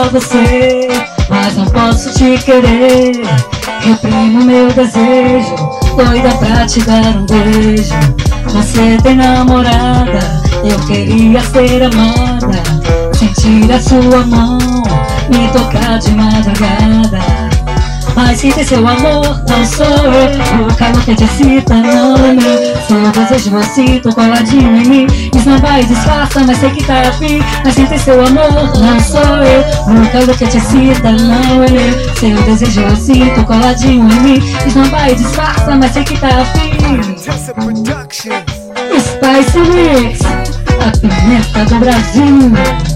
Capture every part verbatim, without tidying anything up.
você, mas não posso te querer. Reprimo meu desejo, doida pra te dar um beijo. Você tem namorada, eu queria ser amada. Sentir a sua mão, me tocar de madrugada. Mas se tem seu amor, não sou eu. O calor que te excita não é meu. Seu desejo eu sinto coladinho em mim. Esnova e disfarça, mas sei que tá afim. Mas se tem seu amor, não sou eu. O calor que te excita não é meu. Seu desejo eu sinto coladinho em mim. Esnova e disfarça, mas sei que tá afim. Spice Mix, a pimenta do Brasil.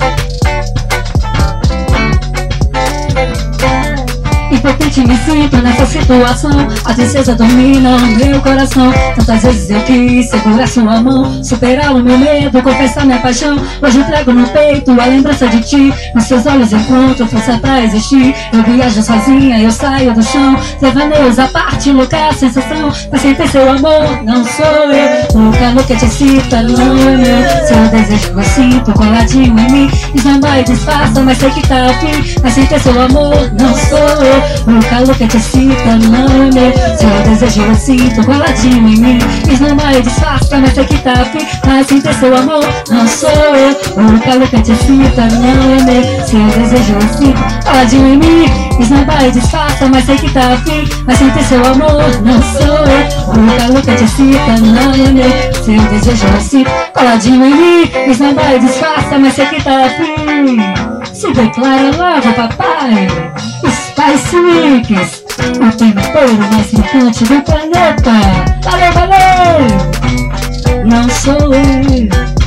Impotente me sinto nessa situação. A tristeza domina o meu coração. Tantas vezes eu quis segurar sua mão, superar o meu medo, confessar minha paixão. Hoje trago no peito a lembrança de ti. Nos seus olhos encontro força pra existir. Eu viajo sozinha, eu saio do chão. Devaneios à parte, louca a sensação. Mas sem ter seu amor, não sou eu. O calor que te excita não é meu. Seu desejo eu sinto coladinho em mim. Esnova e disfarça, mas sei que tá afim. Mas sem ter seu amor, não sou eu. O calor que te excita não é meu. Seu desejo eu sinto coladinho em mim. Esnova e disfarça, mas sei que tá afim. Mas sem ter seu amor, não sou eu. O calor que te excita não é meu. Seu desejo eu sinto coladinho em mim. Esnova e disfarça, mas sei que tá afim. Mas sem ter seu amor, não sou eu. O calor que te excita não é meu. Seu desejo eu sinto coladinho em mim. Esnova e disfarça, mas sei que tá afim. Se declara logo, papai. Spice Mix, o tempero mais picante do planeta. Valeu, valeu! Não sou eu.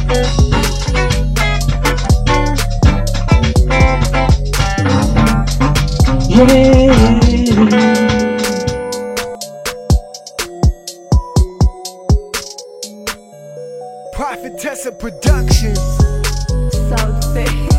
Yeah. Prophetess of Productions. Something.